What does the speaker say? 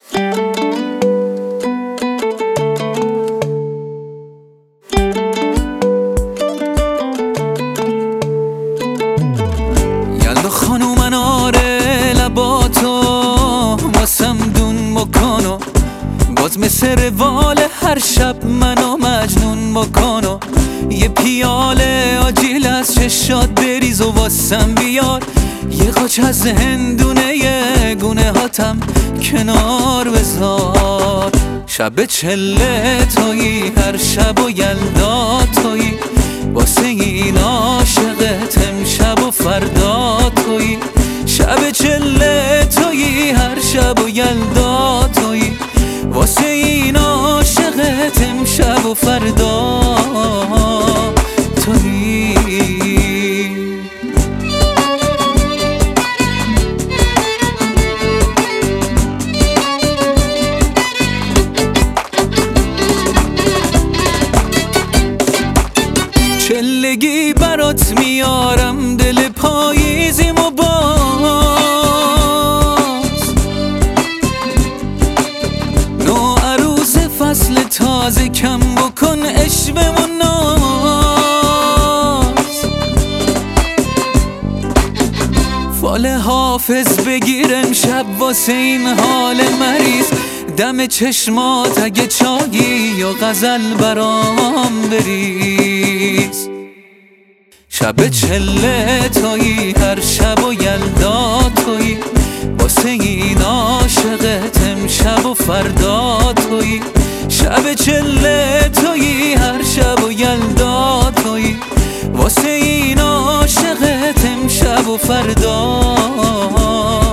یالا خانومن آره لباتو واسم دون بکنو، باز مثل روال هر شب منو مجنون بکنو. یه پیاله آجیل از چشات بریز و واسم بیار، یه قاچ از هندونه یه گونه هاتم کنار بذار. شب چله تویی هر شب و یلدا تویی، واسه این عاشقت امشب و فردا تویی. شب چله تویی هر شب و یلدا تویی، واسه این عاشقت امشب و فردا تویی. چلگی برات میارم دل پاییزیم و باز، نو عروس فصل تازه کم بکن عشوه و ناز. فال حافظ بگیر امشب واسه این حال مریض، دم چشمات اگه چایی و غزل برام بریز. شب چله تویی هر شب و یلدا تویی، واسه این عاشقت امشب و فردا تویی. شب چله تویی هر شب و یلدا تویی، واسه این عاشقت امشب و فردا